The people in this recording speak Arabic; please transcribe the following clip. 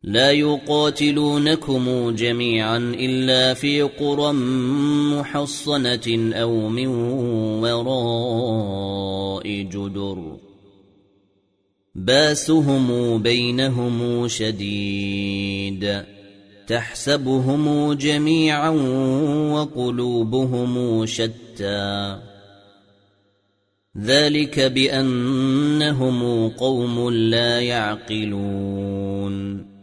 لا يقاتلونكم جميعا إلا في قرى محصنة أو من وراء جدر باسهم بينهم شديد تحسبهم جميعا وقلوبهم شتى ذلك بأنهم قوم لا يعقلون